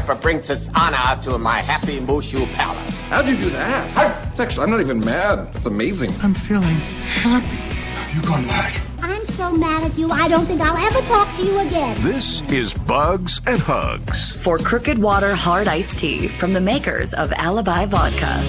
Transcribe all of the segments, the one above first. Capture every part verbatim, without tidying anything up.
Emperor brings his honor to my happy Mushu palace. How'd you do that? It's actually, I'm not even mad. It's amazing. I'm feeling happy. Have you gone mad? I'm so mad at you, I don't think I'll ever talk to you again. This is Bugs and Hugs. For Crooked Water Hard Iced Tea from the makers of Alibi Vodka.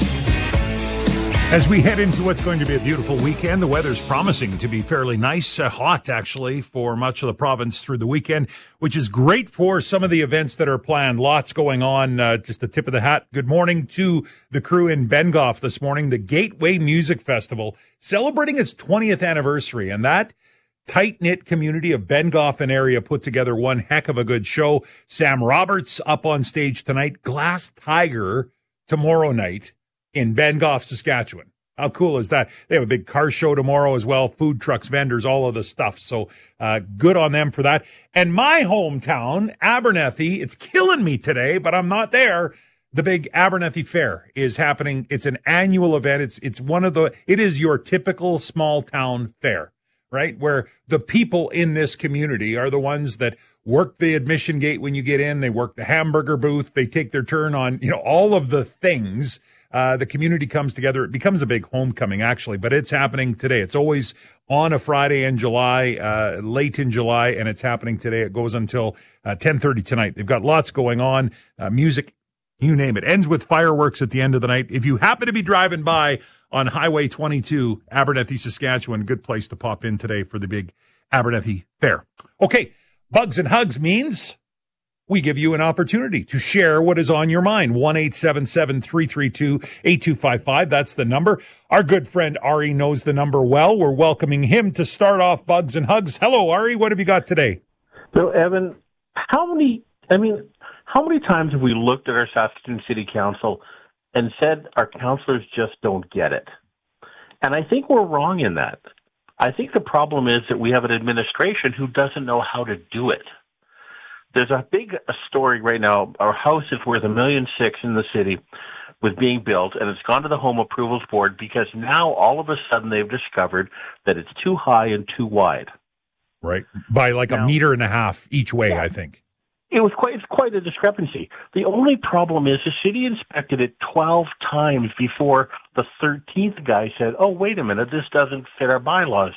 As we head into what's going to be a beautiful weekend, the weather's promising to be fairly nice, uh, hot actually, for much of the province through the weekend, which is great for some of the events that are planned. Lots going on, uh, just a tip of the hat. Good morning to the crew in Bengoff this morning. The Gateway Music Festival celebrating its twentieth anniversary, and that tight-knit community of Bengoff and area put together one heck of a good show. Sam Roberts up on stage tonight, Glass Tiger tomorrow night in Bengoff, Saskatchewan. How cool is that? They have a big car show tomorrow as well, food trucks, vendors, all of the stuff. So uh, good on them for that. And my hometown, Abernethy, it's killing me today, but I'm not there. The big Abernethy Fair is happening. It's an annual event. It's it's one of the, it is your typical small town fair, right? Where the people in this community are the ones that work the admission gate when you get in. They work the hamburger booth. They take their turn on, you know, all of the things. Uh, the community comes together. It becomes a big homecoming, actually, but it's happening today. It's always on a Friday in July, uh, late in July, and it's happening today. It goes until uh, ten thirty tonight. They've got lots going on, uh, music, you name it. Ends with fireworks at the end of the night. If you happen to be driving by on Highway twenty-two, Abernethy, Saskatchewan, good place to pop in today for the big Abernethy Fair. Okay, Bugs and Hugs means we give you an opportunity to share what is on your mind. one eight seven seven, three three two, eight two five five. That's the number. Our good friend Ari knows the number well. We're welcoming him to start off Bugs and Hugs. Hello, Ari. What have you got today? So, Evan, how many, I mean, how many times have we looked at our Saskatoon City Council and said our councillors just don't get it? And I think we're wrong in that. I think the problem is that we have an administration who doesn't know how to do it. There's a big a story right now. Our house is worth a million six in the city, was being built, and it's gone to the Home Approvals Board because now all of a sudden they've discovered that it's too high and too wide. Right, by like now, a meter and a half each way, yeah, I think. It was quite it's quite a discrepancy. The only problem is the city inspected it twelve times before the thirteenth guy said, "Oh, wait a minute, this doesn't fit our bylaws."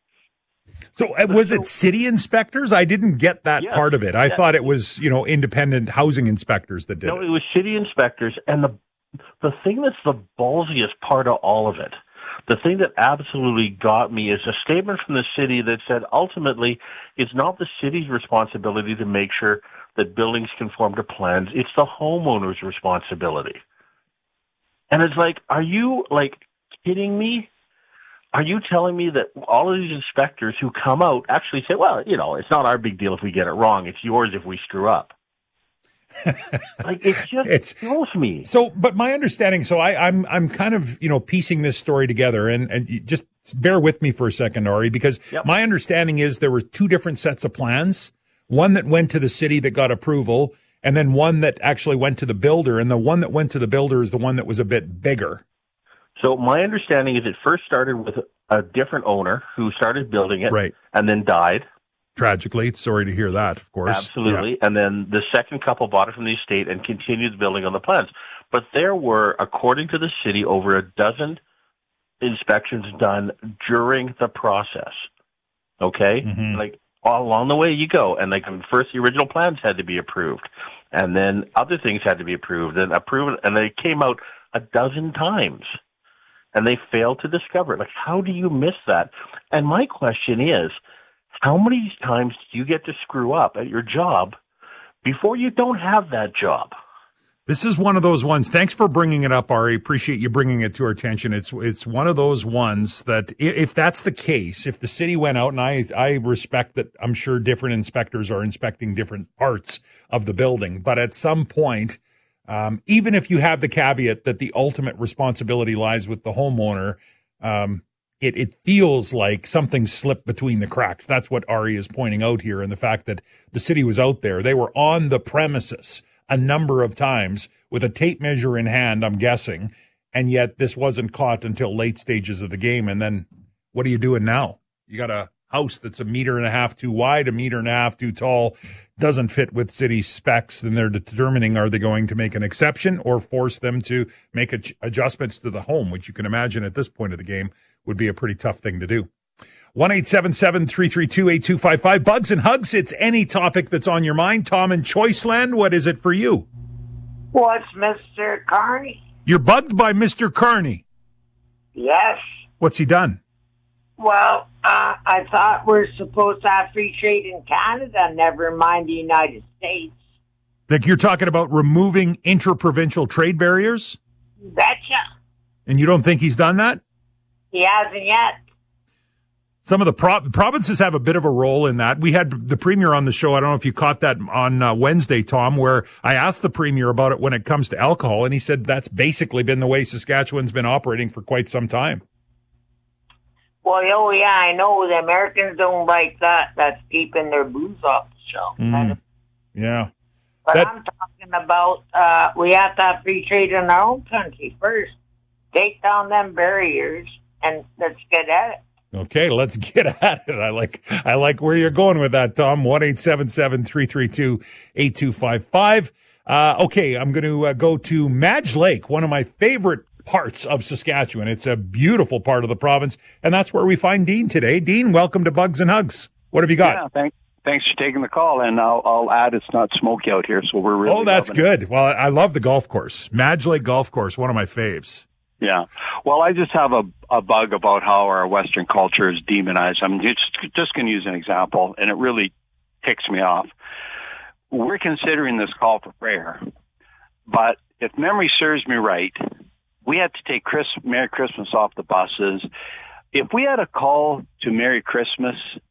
So uh, was it city inspectors? I didn't get that yes, part of it. I yes. thought it was, you know, independent housing inspectors that did no, it. No, it was city inspectors. And the the thing that's the ballsiest part of all of it, the thing that absolutely got me is a statement from the city that said, ultimately, it's not the city's responsibility to make sure that buildings conform to plans. It's the homeowner's responsibility. And it's like, are you, like, kidding me? Are you telling me that all of these inspectors who come out actually say, well, you know, it's not our big deal if we get it wrong. It's yours if we screw up. Like, it just it's, kills me. So, but my understanding, so I, I'm I'm kind of, you know, piecing this story together, and, and you just bear with me for a second, Ari, because yep. my understanding is there were two different sets of plans, one that went to the city that got approval, and then one that actually went to the builder, and the one that went to the builder is the one that was a bit bigger. So my understanding is it first started with a different owner who started building it right. and then died. Tragically, sorry to hear that, of course. Absolutely. Yeah. And then the second couple bought it from the estate and continued building on the plans. But there were, according to the city, over a dozen inspections done during the process. Okay? Mm-hmm. Like, all along the way you go. And like, first the original plans had to be approved. And then other things had to be approved and approved. And they came out a dozen times. And they failed to discover it. Like, how do you miss that? And my question is, how many times do you get to screw up at your job before you don't have that job? This is one of those ones. Thanks for bringing it up, Ari. Appreciate you bringing it to our attention. It's it's one of those ones that if that's the case, if the city went out, and I, I respect that I'm sure different inspectors are inspecting different parts of the building, but at some point, Um, even if you have the caveat that the ultimate responsibility lies with the homeowner, um, it, it feels like something slipped between the cracks. That's what Ari is pointing out here, and the fact that the city was out there. They were on the premises a number of times with a tape measure in hand, I'm guessing, and yet this wasn't caught until late stages of the game. And then what are you doing now? You got to house that's a meter and a half too wide, a meter and a half too tall, doesn't fit with city specs, then they're determining are they going to make an exception or force them to make ad- adjustments to the home, which you can imagine at this point of the game would be a pretty tough thing to do. one eight seven seven, three three two, eight two five five. Bugs and Hugs, it's any topic that's on your mind. Tom in Choiceland, what is it for you? What's Mister Carney? You're bugged by Mister Carney. Yes. What's he done? Well, uh, I thought we're supposed to have free trade in Canada, never mind the United States. Like you're talking about removing interprovincial trade barriers? Betcha. And you don't think he's done that? He hasn't yet. Some of the pro- provinces have a bit of a role in that. We had the Premier on the show. I don't know if you caught that on uh, Wednesday, Tom, where I asked the Premier about it when it comes to alcohol, and he said that's basically been the way Saskatchewan's been operating for quite some time. Well, oh, yeah, I know. The Americans don't like that. That's keeping their booze off the shelf. Mm, yeah. But that- I'm talking about uh, we have to have free trade in our own country first. Take down them barriers, and let's get at it. Okay, let's get at it. I like I like where you're going with that, Tom. one eight seven seven, three three two, eight two five five. Uh, okay, I'm going to uh, go to Madge Lake, one of my favorite parts of Saskatchewan. It's a beautiful part of the province, and that's where we find Dean today. Dean, welcome to Bugs and Hugs. What have you got? Yeah, thanks. Thanks for taking the call, and I'll, I'll add it's not smoky out here, so we're really Oh, that's good. It. Well, I love the golf course. Madge Lake Golf Course, one of my faves. Yeah. Well, I just have a, a bug about how our Western culture is demonized. I'm just, just going to use an example, and it really ticks me off. We're considering this call for prayer, but if memory serves me right, we had to take Chris, Merry Christmas off the buses. If we had a call to Merry Christmas,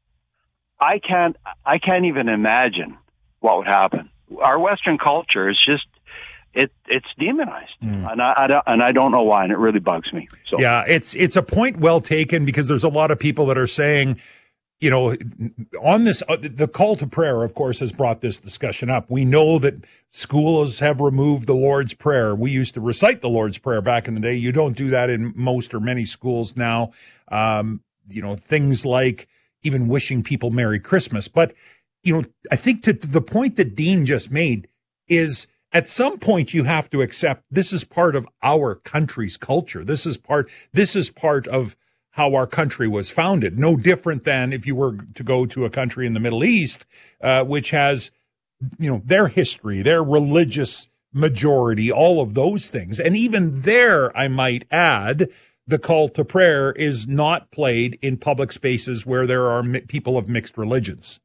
I can't, I can't even imagine what would happen. Our Western culture is just, It it's demonized, mm. and I, I don't, and I don't know why, and it really bugs me. So yeah, it's it's a point well taken because there's a lot of people that are saying, you know, on this uh, the call to prayer, of course, has brought this discussion up. We know that schools have removed the Lord's Prayer. We used to recite the Lord's Prayer back in the day. You don't do that in most or many schools now. Um, you know, things like even wishing people Merry Christmas. But you know, I think to, to the point that Dean just made is, at some point, you have to accept this is part of our country's culture. This is part, this is part of how our country was founded. No different than if you were to go to a country in the Middle East, uh, which has, you know, their history, their religious majority, all of those things. And even there, I might add, the call to prayer is not played in public spaces where there are mi- people of mixed religions.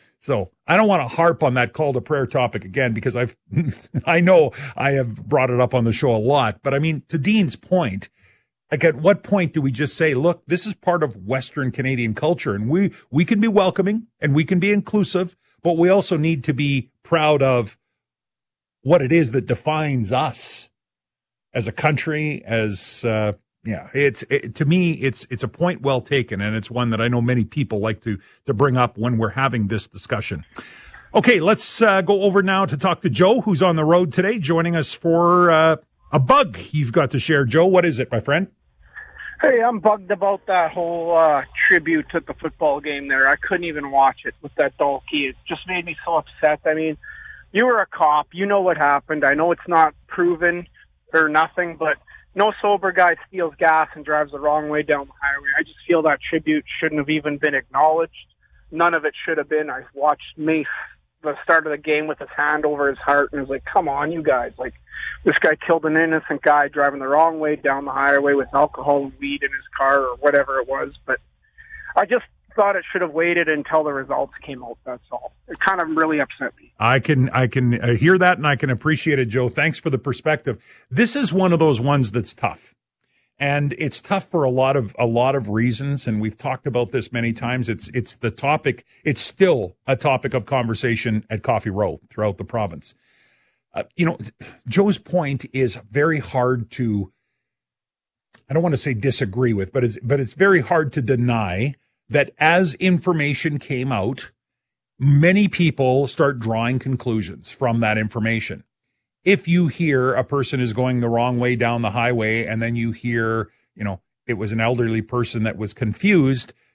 So I don't want to harp on that call to prayer topic again because I've, I know I have brought it up on the show a lot, but I mean, to Dean's point, like at what point do we just say, look, this is part of Western Canadian culture and we, we can be welcoming and we can be inclusive, but we also need to be proud of what it is that defines us as a country, as, uh, Yeah, it's it, to me, it's it's a point well taken, and it's one that I know many people like to to bring up when we're having this discussion. Okay, let's uh, go over now to talk to Joe, who's on the road today, joining us for uh, a bug you've got to share. Joe, what is it, my friend? Hey, I'm bugged about that whole uh, tribute at the football game there. I couldn't even watch it with that Dalkey. It just made me so upset. I mean, you were a cop. You know what happened. I know it's not proven or nothing, but no sober guy steals gas and drives the wrong way down the highway. I just feel that tribute shouldn't have even been acknowledged. None of it should have been. I watched Mace the start of the game with his hand over his heart and was like, come on, you guys. Like, this guy killed an innocent guy driving the wrong way down the highway with alcohol and weed in his car or whatever it was. But I just thought it should have waited until the results came out. That's all. It kind of really upset me. I can I can uh, hear that and I can appreciate it, Joe. Thanks for the perspective. This is one of those ones that's tough, and it's tough for a lot of a lot of reasons. And we've talked about this many times. It's it's the topic. It's still a topic of conversation at Coffee Row throughout the province. Uh, you know, Joe's point is very hard to. I don't want to say disagree with, but it's but it's very hard to deny that as information came out, many people start drawing conclusions from that information. If you hear a person is going the wrong way down the highway and then you hear, you know, it was an elderly person that was confused,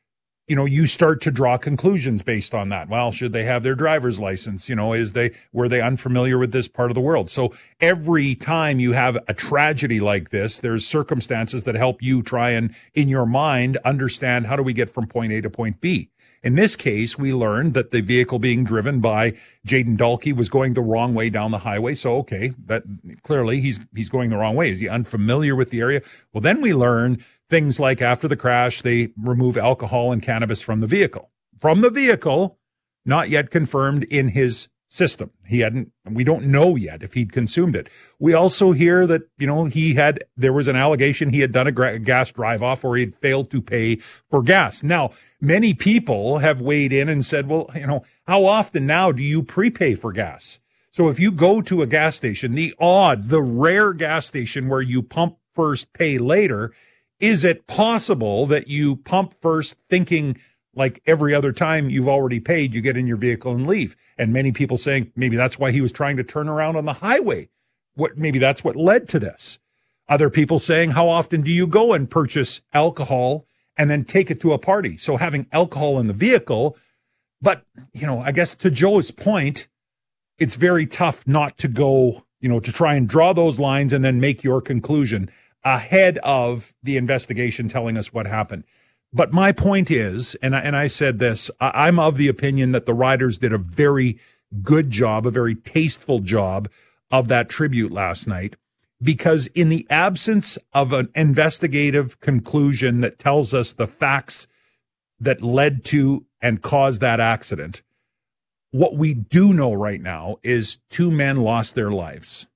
you know, you start to draw conclusions based on that. Well, should they have their driver's license? You know, is they, were they unfamiliar with this part of the world? So every time you have a tragedy like this, there's circumstances that help you try and, in your mind, understand how do we get from point A to point B. In this case, we learned that the vehicle being driven by Jayden Dalkey was going the wrong way down the highway. So, okay, that clearly he's, he's going the wrong way. Is he unfamiliar with the area? Well, then we learn things like after the crash, they remove alcohol and cannabis from the vehicle. From the vehicle, not yet confirmed in his system. He hadn't, we don't know yet if he'd consumed it. We also hear that, you know, he had, there was an allegation he had done a gra- gas drive off or he'd failed to pay for gas. Now, many people have weighed in and said, well, you know, how often now do you prepay for gas? So if you go to a gas station, the odd, the rare gas station where you pump first, pay later, is it possible that you pump first thinking like every other time you've already paid, you get in your vehicle and leave? And many people saying maybe that's why he was trying to turn around on the highway. What, maybe that's what led to this. Other people saying, how often do you go and purchase alcohol and then take it to a party? So having alcohol in the vehicle, but, you know, I guess to Joe's point, it's very tough not to go, you know, to try and draw those lines and then make your conclusion ahead of the investigation telling us what happened. But my point is, and I, and I said this, I, I'm of the opinion that the Riders did a very good job, a very tasteful job of that tribute last night, because in the absence of an investigative conclusion that tells us the facts that led to and caused that accident, what we do know right now is two men lost their lives.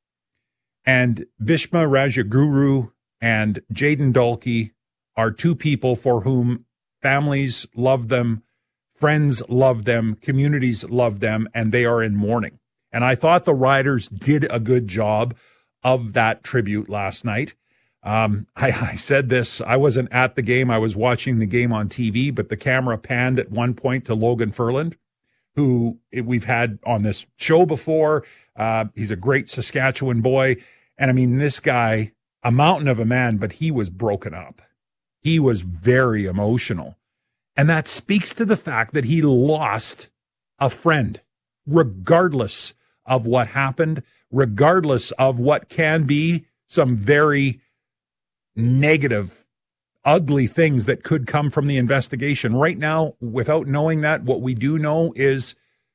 And Bhishma Rajaguru and Jayden Dalkey are two people for whom families love them, friends love them, communities love them, and they are in mourning. And I thought the Riders did a good job of that tribute last night. Um, I, I said this, I wasn't at the game, I was watching the game on T V, but the camera panned at one point to Logan Ferland, who we've had on this show before. Uh, he's a great Saskatchewan boy. And I mean, this guy, a mountain of a man, but he was broken up. He was very emotional. And that speaks to the fact that he lost a friend, regardless of what happened, regardless of what can be some very negative, ugly things that could come from the investigation. Right now, without knowing that, what we do know is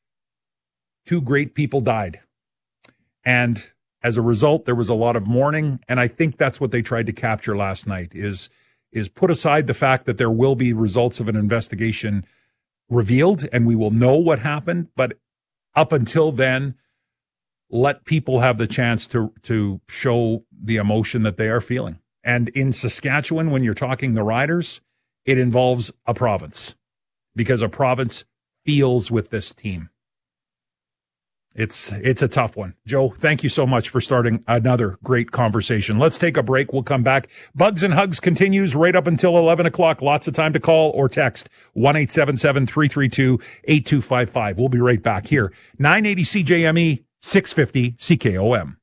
two great people died. And as a result, there was a lot of mourning, and I think that's what they tried to capture last night, is, is put aside the fact that there will be results of an investigation revealed, and we will know what happened, but up until then, let people have the chance to, to show the emotion that they are feeling. And in Saskatchewan, when you're talking the Riders, it involves a province, because a province feels with this team. It's it's a tough one. Joe, thank you so much for starting another great conversation. Let's take a break. We'll come back. Bugs and Hugs continues right up until eleven o'clock. Lots of time to call or text one eight seven seven, three three two, eight two five five. We'll be right back here. nine eighty C J M E, six fifty C K O M.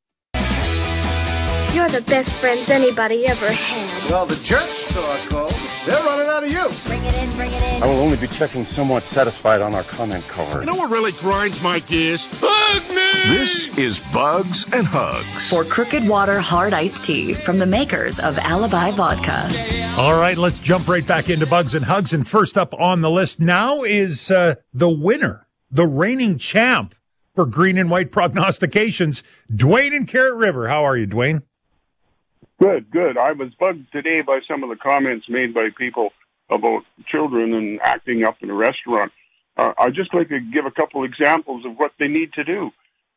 You're the best friends anybody ever had. Well, the church store called. They're running out of you. Bring it in, bring it in. I will only be checking somewhat satisfied on our comment card. You know what really grinds my gears? Bug news! This is Bugs and Hugs. For Crooked Water Hard Iced Tea from the makers of Alibi Vodka. All right, let's jump right back into Bugs and Hugs. And first up on the list now is uh, the winner, the reigning champ for green and white prognostications, Dwayne in Carrot River. How are you, Dwayne? Good, good. I was bugged today by some of the comments made by people about children and acting up in a restaurant. Uh, I'd just like to give a couple examples of what they need to do.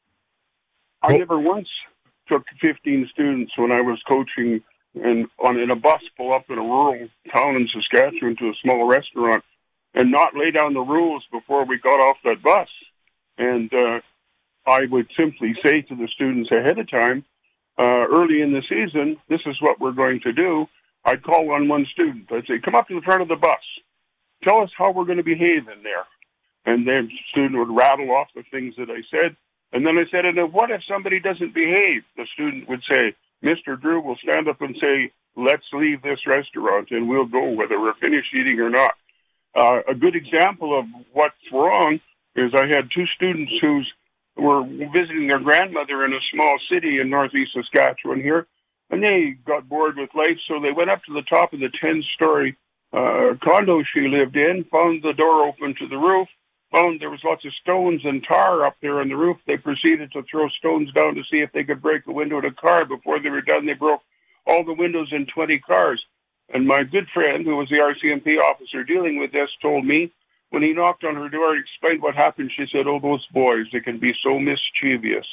I never once took fifteen students when I was coaching and on in a bus pull up in a rural town in Saskatchewan to a small restaurant and not lay down the rules before we got off that bus. And uh, I would simply say to the students ahead of time, Uh, early in the season, this is what we're going to do. I'd call on one student. I'd say, come up to the front of the bus. Tell us how we're going to behave in there. And then the student would rattle off the things that I said. And then I said, and what if somebody doesn't behave? The student would say, Mister Drew will stand up and say, let's leave this restaurant and we'll go whether we're finished eating or not. Uh, a good example of what's wrong is I had two students who were visiting their grandmother in a small city in northeast Saskatchewan here, and they got bored with life, so they went up to the top of the ten-story uh, condo she lived in, found the door open to the roof, found there was lots of stones and tar up there on the roof. They proceeded to throw stones down to see if they could break the window of the car. Before they were done, they broke all the windows in twenty cars. And my good friend, who was the R C M P officer dealing with this, told me when he knocked on her door and explained what happened, she said, "Oh, those boys, they can be so mischievous."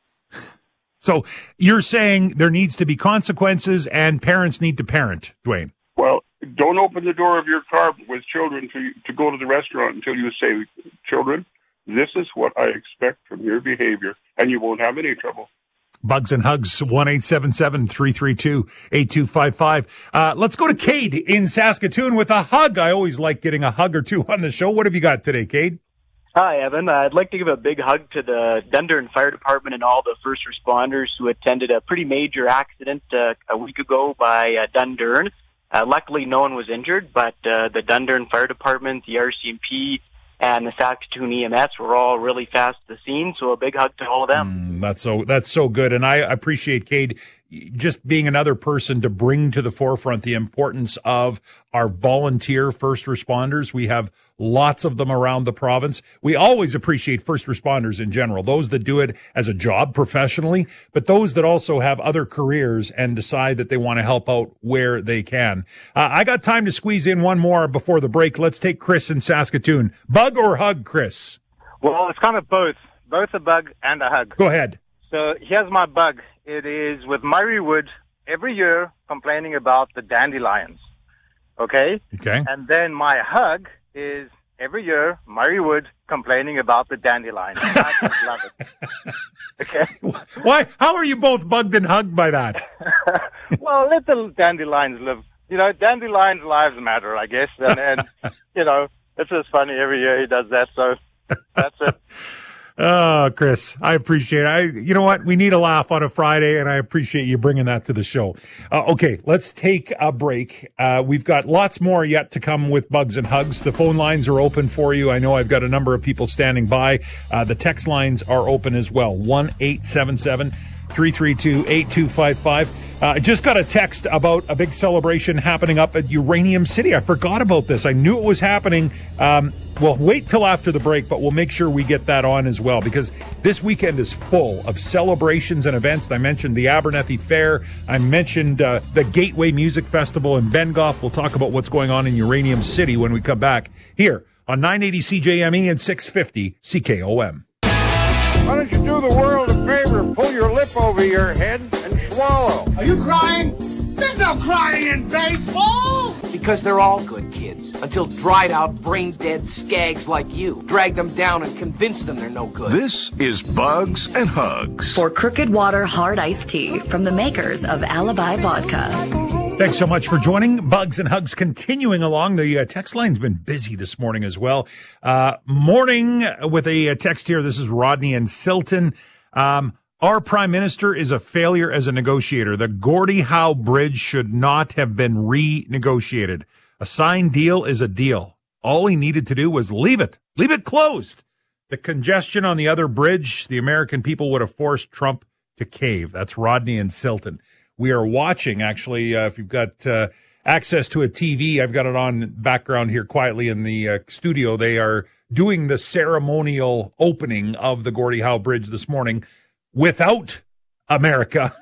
So you're saying there needs to be consequences and parents need to parent, Dwayne? Well, don't open the door of your car with children to, to go to the restaurant until you say, "Children, this is what I expect from your behavior," and you won't have any trouble. Bugs and Hugs, one eight seven seven, three three two, eight two five five. Uh, let's go to Cade in Saskatoon with a hug. I always like getting a hug or two on the show. What have you got today, Cade? Hi, Evan. I'd like to give a big hug to the Dundurn Fire Department and all the first responders who attended a pretty major accident uh, a week ago by uh, Dundurn. Uh, luckily, no one was injured, but uh, the Dundurn Fire Department, the R C M P, and the Saskatoon E M S were all really fast to the scene, so a big hug to all of them. Mm, that's so that's so good, and I appreciate, Cade, just being another person to bring to the forefront the importance of our volunteer first responders. We have lots of them around the province. We always appreciate first responders in general, those that do it as a job professionally, but those that also have other careers and decide that they want to help out where they can. Uh, I got time to squeeze in one more before the break. Let's take Chris in Saskatoon. Bug or hug, Chris? Well, it's kind of both. Both a bug and a hug. Go ahead. So here's my bug. It is with Murray Wood every year complaining about the dandelions. Okay? Okay. And then my hug is every year Murray Wood complaining about the dandelions. I just love it. Okay? Why? How are you both bugged and hugged by that? Well, let the dandelions live. You know, dandelions' lives matter, I guess. And, and you know, it's just funny every year he does that. So that's it. Oh, Chris, I appreciate it. I, you know what? We need a laugh on a Friday, and I appreciate you bringing that to the show. Uh, okay, let's take a break. Uh, we've got lots more yet to come with Bugs and Hugs. The phone lines are open for you. I know I've got a number of people standing by. Uh, the text lines are open as well. one eight seven seven, three three two, eight two five five. I uh, just got a text about a big celebration happening up at Uranium City. I forgot about this. I knew it was happening. Um, we'll wait till after the break, but we'll make sure we get that on as well, because this weekend is full of celebrations and events. I mentioned the Abernethy Fair. I mentioned uh, the Gateway Music Festival in Bengoff. We'll talk about what's going on in Uranium City when we come back here on nine eighty C J M E and six fifty C K O M. Why don't you do the world a favor, pull your lip over your head and swallow? Are you crying? There's no crying in baseball! Because they're all good kids, until dried-out, brain-dead skags like you drag them down and convince them they're no good. This is Bugs and Hugs. For Crooked Water Hard Iced Tea from the makers of Alibi Vodka. Thanks so much for joining. Bugs and Hugs continuing along. The uh, text line's been busy this morning as well. Uh, morning with a, a text here. This is Rodney and Silton. Um, our prime minister is a failure as a negotiator. The Gordie Howe Bridge should not have been renegotiated. A signed deal is a deal. All he needed to do was leave it. Leave it closed. The congestion on the other bridge, the American people would have forced Trump to cave. That's Rodney and Silton. We are watching, actually, uh, if you've got uh, access to a T V, I've got it on background here quietly in the uh, studio. They are doing the ceremonial opening of the Gordie Howe Bridge this morning without America.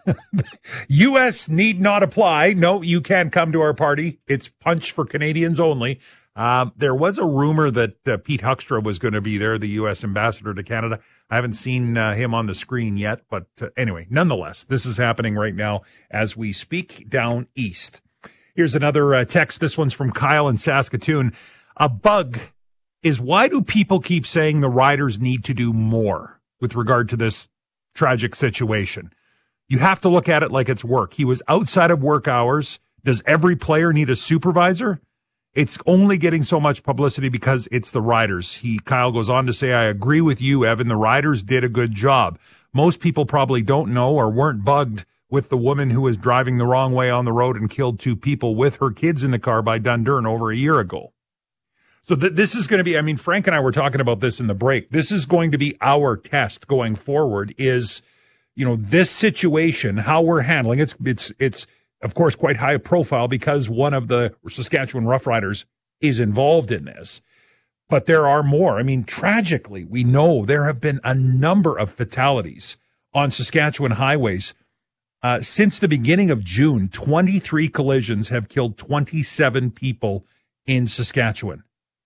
U S need not apply. No, you can't come to our party. It's punch for Canadians only. Um, there was a rumor that uh, Pete Huckstra was going to be there, the U S ambassador to Canada. I haven't seen uh, him on the screen yet, but uh, anyway, nonetheless, this is happening right now as we speak down east. Here's another uh, text. This one's from Kyle in Saskatoon. A bug is, why do people keep saying the riders need to do more with regard to this tragic situation? You have to look at it like it's work. He was outside of work hours. Does every player need a supervisor? It's only getting so much publicity because it's the riders. He, Kyle goes on to say, I agree with you, Evan. The riders did a good job. Most people probably don't know or weren't bugged with the woman who was driving the wrong way on the road and killed two people with her kids in the car by Dundurn over a year ago. So th- this is going to be, I mean, Frank and I were talking about this in the break. This is going to be our test going forward is, you know, this situation, how we're handling it. It's, it's, it's of course, quite high profile because one of the Saskatchewan Roughriders is involved in this. But there are more. I mean, tragically, we know there have been a number of fatalities on Saskatchewan highways. Uh, since the beginning of June, twenty-three collisions have killed twenty-seven people in Saskatchewan.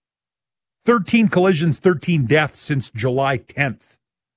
thirteen collisions, thirteen deaths since July tenth.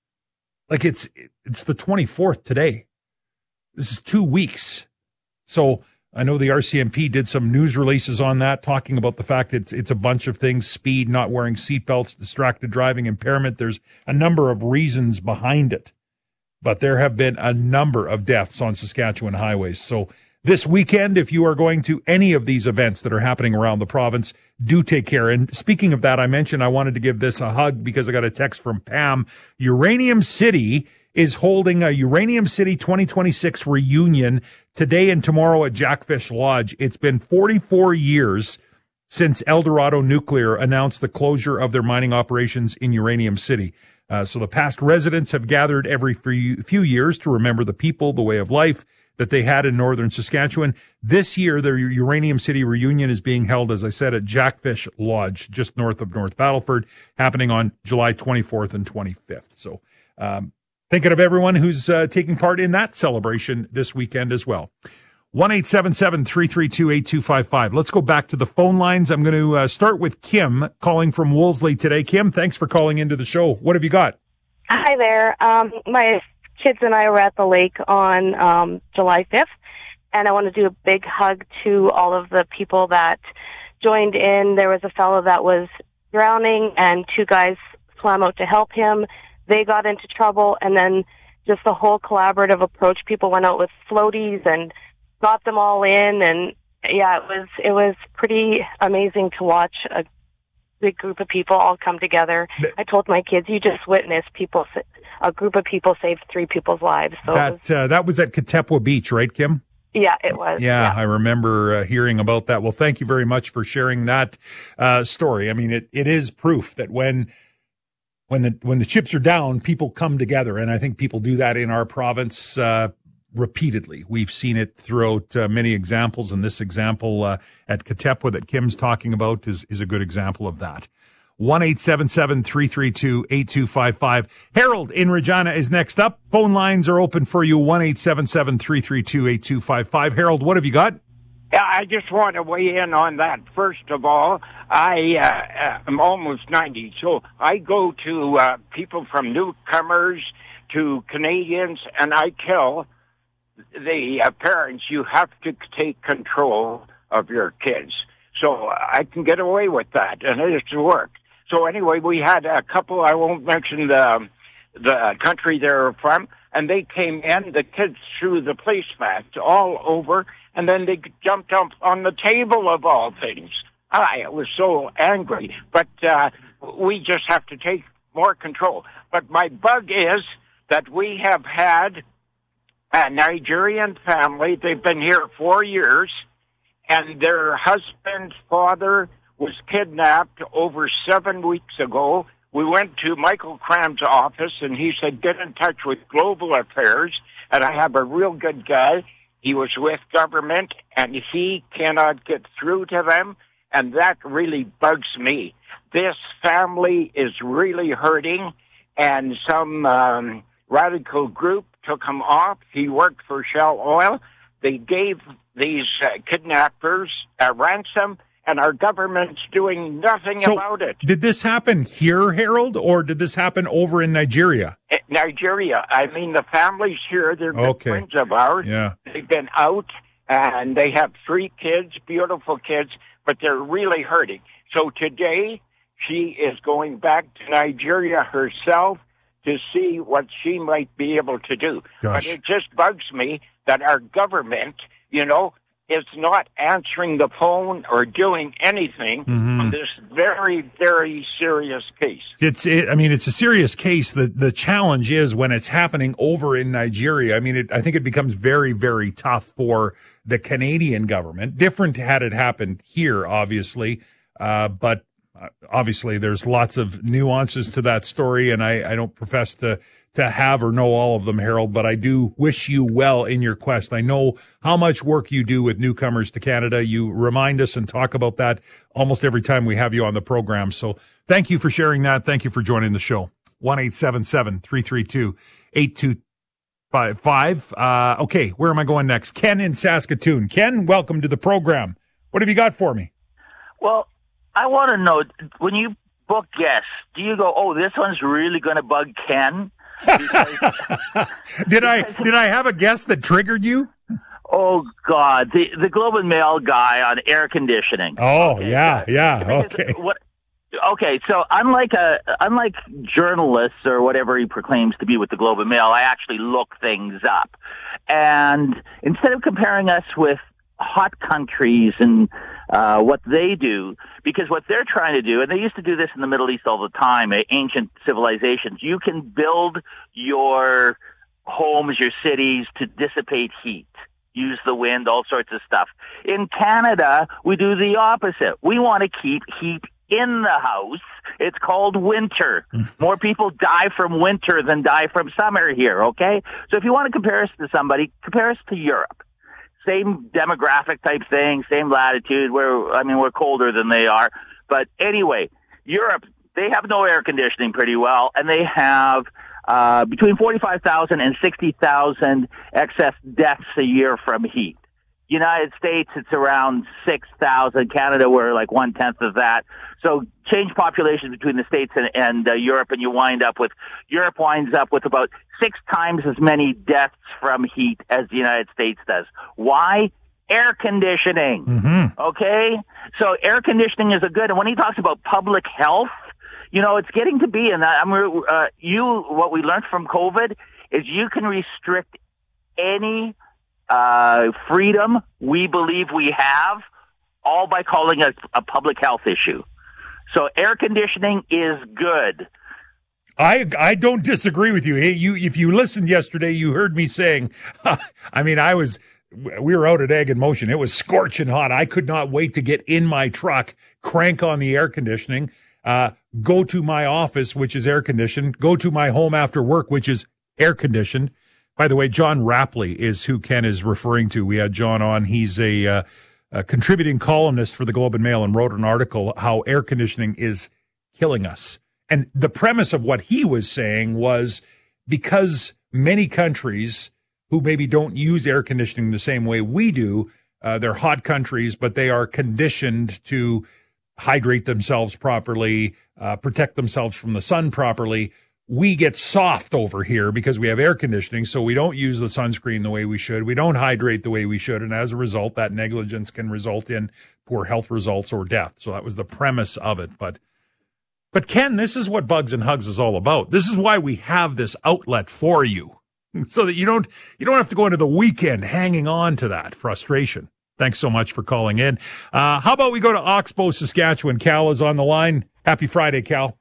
Like it's it's the twenty-fourth today. This is two weeks. So I know the R C M P did some news releases on that, talking about the fact that it's, it's a bunch of things: speed, not wearing seatbelts, distracted driving, impairment. There's a number of reasons behind it. But there have been a number of deaths on Saskatchewan highways. So this weekend, if you are going to any of these events that are happening around the province, do take care. And speaking of that, I mentioned I wanted to give this a hug because I got a text from Pam. Uranium City is holding a Uranium City twenty twenty-six reunion today and tomorrow at Jackfish Lodge. It's been forty-four years since El Dorado Nuclear announced the closure of their mining operations in Uranium City. Uh, so the past residents have gathered every few, few years to remember the people, the way of life that they had in northern Saskatchewan. This year, their Uranium City reunion is being held, as I said, at Jackfish Lodge, just north of North Battleford, happening on July twenty-fourth and twenty-fifth. So um, thinking of everyone who's uh, taking part in that celebration this weekend as well. one eight seven seven, three three two, eight two five five. Let's go back to the phone lines. I'm going to uh, start with Kim calling from Wolseley today. Kim, thanks for calling into the show. What have you got? Hi there. Um, my kids and I were at the lake on um, July fifth, and I want to do a big hug to all of the people that joined in. There was a fellow that was drowning, and two guys swam out to help him. They got into trouble, and then just the whole collaborative approach. People went out with floaties and got them all in, and yeah, it was it was pretty amazing to watch a big group of people all come together. I told my kids, you just witnessed people, a group of people saved three people's lives. So that was, uh, that was at Katepwa Beach, right, Kim? Yeah, it was. Yeah, yeah. I remember uh, hearing about that. Well, thank you very much for sharing that uh, story. I mean, it, it is proof that when when the when the chips are down, people come together, and I think people do that in our province uh, repeatedly. We've seen it throughout uh, many examples, and this example uh, at Katepwa that Kim's talking about is is a good example of that. one eight seven seven, three three two, eight two five five. Harold in Regina is next up. Phone lines are open for you, one eight seven seven, three three two, eight two five five. Harold, what have you got? Yeah, I just want to weigh in on that. First of all, I uh, am almost ninety, so I go to uh, people from newcomers to Canadians, and I tell the uh, parents, you have to take control of your kids. So I can get away with that, and it's worked. So anyway, we had a couple, I won't mention the the country they're from, and they came in, the kids threw the placemats all over, and then they jumped up on the table of all things. I was so angry, but uh, we just have to take more control. But my bug is that we have had a Nigerian family, they've been here four years, and their husband's father was kidnapped over seven weeks ago. We went to Michael Cram's office, and he said, get in touch with Global Affairs, and I have a real good guy. He was with government, and he cannot get through to them, and that really bugs me. This family is really hurting, and some um, radical group took him off. He worked for Shell Oil. They gave these uh, kidnappers a ransom, and our government's doing nothing So, about it. Did this happen here, Harold, or did this happen over in Nigeria? Uh, Nigeria. I mean, the families here, they're good Okay. friends of ours. Yeah. They've been out, and they have three kids, beautiful kids, but they're really hurting. So today, she is going back to Nigeria herself to see what she might be able to do. Gosh. But it just bugs me that our government, you know, is not answering the phone or doing anything Mhm. on this very, very serious case. It's, it, I mean, it's a serious case. The the challenge is when it's happening over in Nigeria. I mean, it, I think it becomes very, very tough for the Canadian government. Different had it happened here, obviously, uh, but uh, obviously there's lots of nuances to that story, and I, I don't profess to to have or know all of them, Harold, but I do wish you well in your quest. I know how much work you do with newcomers to Canada. You remind us and talk about that almost every time we have you on the program. So thank you for sharing that. Thank you for joining the show. one eight seven seven, three three two, eight two five five. Uh, okay, where am I going next? Ken in Saskatoon. Ken, welcome to the program. What have you got for me? Well, I want to know, when you book guests, do you go, oh, this one's really going to bug Ken? did I did I have a guest that triggered you? Oh God, the the Globe and Mail guy on air conditioning. Oh okay. yeah, yeah, okay. What? Okay, so unlike a unlike journalists or whatever he proclaims to be with the Globe and Mail, I actually look things up, and instead of comparing us with hot countries and uh, what they do, because what they're trying to do, and they used to do this in the Middle East all the time, ancient civilizations, you can build your homes, your cities to dissipate heat, use the wind, all sorts of stuff. In Canada, we do the opposite. We want to keep heat in the house. It's called winter. More people die from winter than die from summer here, okay? So if you want to compare us to somebody, compare us to Europe. Same demographic type thing, same latitude. We're, I mean, we're colder than they are. But anyway, Europe, they have no air conditioning pretty well, and they have uh, between forty-five thousand and sixty thousand excess deaths a year from heat. United States, it's around six thousand. Canada, we're like one-tenth of that. So change population between the States and, and uh, Europe, and you wind up with, Europe winds up with about six times as many deaths from heat as the United States does. Why? Air conditioning. Mm-hmm. Okay? So air conditioning is a good, and when he talks about public health, you know, it's getting to be, and I'm, uh, you, what we learned from COVID is you can restrict any uh, freedom we believe we have, all by calling it a public health issue. So air conditioning is good. I I don't disagree with you. Hey, you if you listened yesterday, you heard me saying, I mean, I was, we were out at Egg in Motion. It was scorching hot. I could not wait to get in my truck, crank on the air conditioning, uh, go to my office, which is air conditioned, go to my home after work, which is air conditioned. By the way, John Rapley is who Ken is referring to. We had John on. He's a, uh, a contributing columnist for the Globe and Mail and wrote an article how air conditioning is killing us. And the premise of what he was saying was because many countries who maybe don't use air conditioning the same way we do, uh, they're hot countries, but they are conditioned to hydrate themselves properly, uh, protect themselves from the sun properly. We get soft over here because we have air conditioning, so we don't use the sunscreen the way we should. We don't hydrate the way we should, and as a result, that negligence can result in poor health results or death. So that was the premise of it. But, but Ken, this is what Bugs and Hugs is all about. This is why we have this outlet for you, so that you don't you don't have to go into the weekend hanging on to that frustration. Thanks so much for calling in. Uh, how about we go to Oxbow, Saskatchewan? Cal is on the line. Happy Friday, Cal.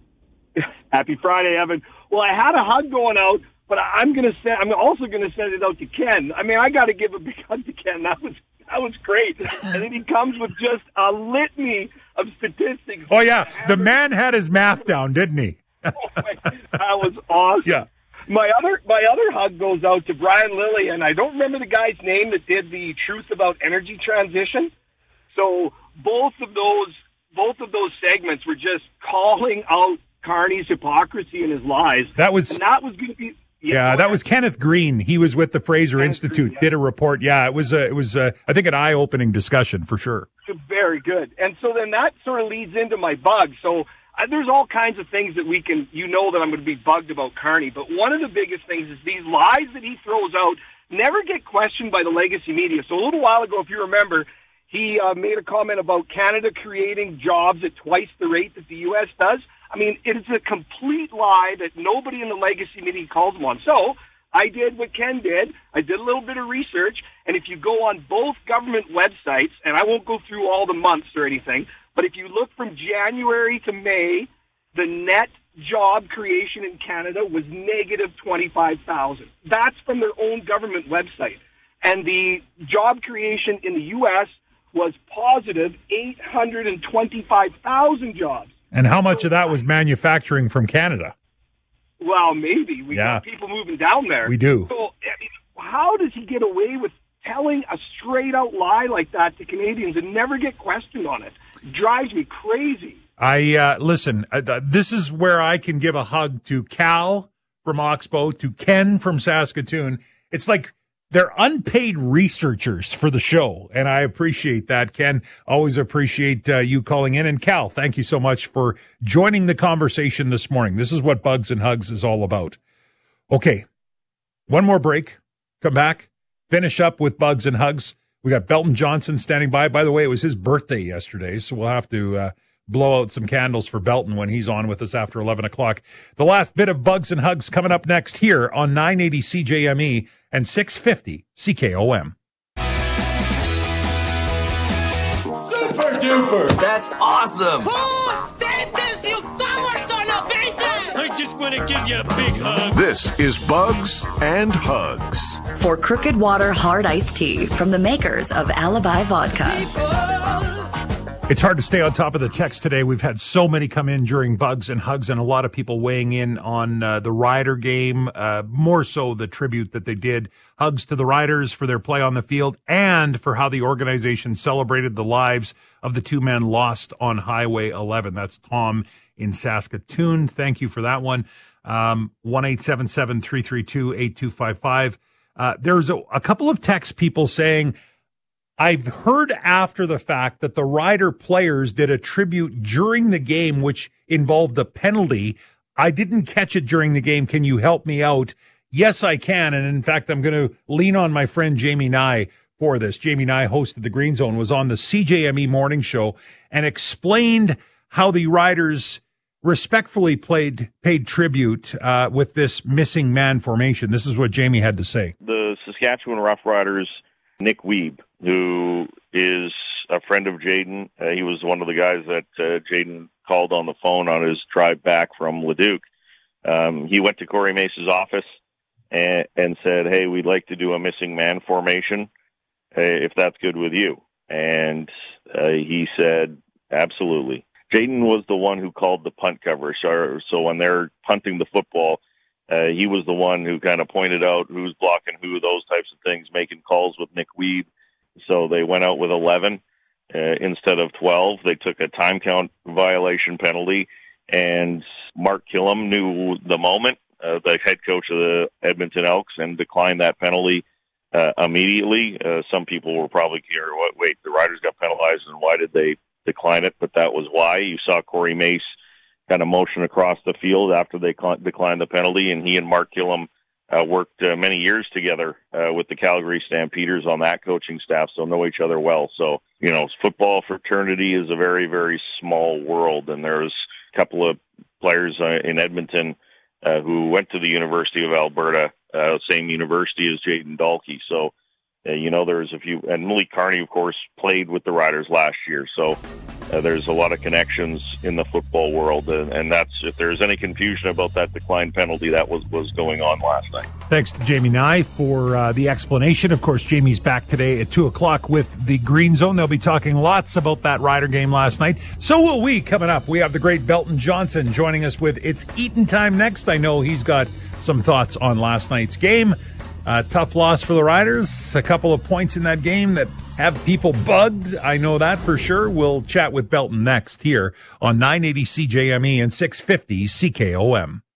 Happy Friday, Evan. Well, I had a hug going out, but I'm going to send. I'm also going to send it out to Ken. I mean, I got to give a big hug to Ken. That was that was great. And then he comes with just a litany of statistics. Oh yeah, the man had his math down, didn't he? Oh, my, that was awesome. Yeah. My other my other hug goes out to Brian Lilly, and I don't remember the guy's name that did the Truth About Energy Transition. So both of those both of those segments were just calling out Carney's hypocrisy and his lies. That was and that was going to be yeah. yeah that was Kenneth Green. He was with the Fraser Kenneth Institute. Green, yeah. Did a report. Yeah, it was a, it was a, I think an eye opening discussion for sure. Very good. And so then that sort of leads into my bug. So uh, there's all kinds of things that we can. You know that I'm going to be bugged about Carney, but one of the biggest things is these lies that he throws out never get questioned by the legacy media. So a little while ago, if you remember, he uh, made a comment about Canada creating jobs at twice the rate that the U S does. I mean, it is a complete lie that nobody in the legacy media calls him on. So I did what Ken did. I did a little bit of research, and if you go on both government websites, and I won't go through all the months or anything, but if you look from January to May, the net job creation in Canada was negative twenty-five thousand. That's from their own government website. And the job creation in the U S was positive eight hundred twenty-five thousand jobs. And how much of that was manufacturing from Canada? Well, maybe. We Yeah. got people moving down there. We do. So, I mean, how does he get away with telling a straight-out lie like that to Canadians and never get questioned on it? It drives me crazy. I uh, listen, uh, this is where I can give a hug to Cal from Oxbow, to Ken from Saskatoon. It's like they're unpaid researchers for the show, and I appreciate that, Ken. Always appreciate uh, you calling in. And Cal, thank you so much for joining the conversation this morning. This is what Bugs and Hugs is all about. Okay, one more break. Come back, finish up with Bugs and Hugs. We got Belton Johnson standing by. By the way, it was his birthday yesterday, so we'll have to uh, blow out some candles for Belton when he's on with us after eleven o'clock. The last bit of Bugs and Hugs coming up next here on nine eighty C J M E and six fifty C K O M. Super duper. That's awesome. Who did this, you sour son of bitches? I just want to give you a big hug. This is Bugs and Hugs. For Crooked Water Hard Iced Tea from the makers of Alibi Vodka. It's hard to stay on top of the text today. We've had so many come in during Bugs and Hugs, and a lot of people weighing in on uh, the Rider game, uh, more so the tribute that they did. Hugs to the Riders for their play on the field and for how the organization celebrated the lives of the two men lost on Highway eleven. That's Tom in Saskatoon. Thank you for that one. Um, one eight seven seven, three three two, eight two five five. Uh, there's a, a couple of text people saying, I've heard after the fact that the Rider players did a tribute during the game, which involved a penalty. I didn't catch it during the game. Can you help me out? Yes, I can. And in fact, I'm going to lean on my friend Jamie Nye for this. Jamie Nye hosted the Green Zone, was on the C J M E morning show and explained how the Riders respectfully played, paid tribute uh, with this missing man formation. This is what Jamie had to say. The Saskatchewan Roughriders, Nick Wiebe, who is a friend of Jaden. Uh, he was one of the guys that uh, Jaden called on the phone on his drive back from Leduc. Um, he went to Corey Mace's office and, and said, hey, we'd like to do a missing man formation, uh, if that's good with you. And uh, he said, absolutely. Jaden was the one who called the punt coverage. So, so when they're punting the football, uh, he was the one who kind of pointed out who's blocking who, those types of things, making calls with Nick Wiebe. So they went out with eleven uh, instead of twelve. They took a time count violation penalty, and Mark Killam knew the moment, uh, the head coach of the Edmonton Elks, and declined that penalty uh, immediately. Uh, some people were probably here, wait, the Riders got penalized, and why did they decline it? But that was why. You saw Corey Mace kind of motion across the field after they declined the penalty, and he and Mark Killam Uh, worked uh, many years together uh, with the Calgary Stampeders on that coaching staff, so know each other well. So, you know, football fraternity is a very, very small world, and there's a couple of players uh, in Edmonton uh, who went to the University of Alberta, uh, same university as Jaden Dalkey. So, uh, you know, there's a few, and Malik Carney, of course, played with the Riders last year. So uh, there's a lot of connections in the football world, and, and that's, if there's any confusion about that decline penalty, that was, was going on last night. Thanks to Jamie Nye for uh, the explanation. Of course, Jamie's back today at two o'clock with the Green Zone. They'll be talking lots about that Rider game last night. So will we coming up. We have the great Belton Johnson joining us with It's Eaton Time next. I know he's got some thoughts on last night's game. Uh, tough loss for the Riders. A couple of points in that game that have people bugged. I know that for sure. We'll chat with Belton next here on nine eighty C J M E and six fifty C K O M.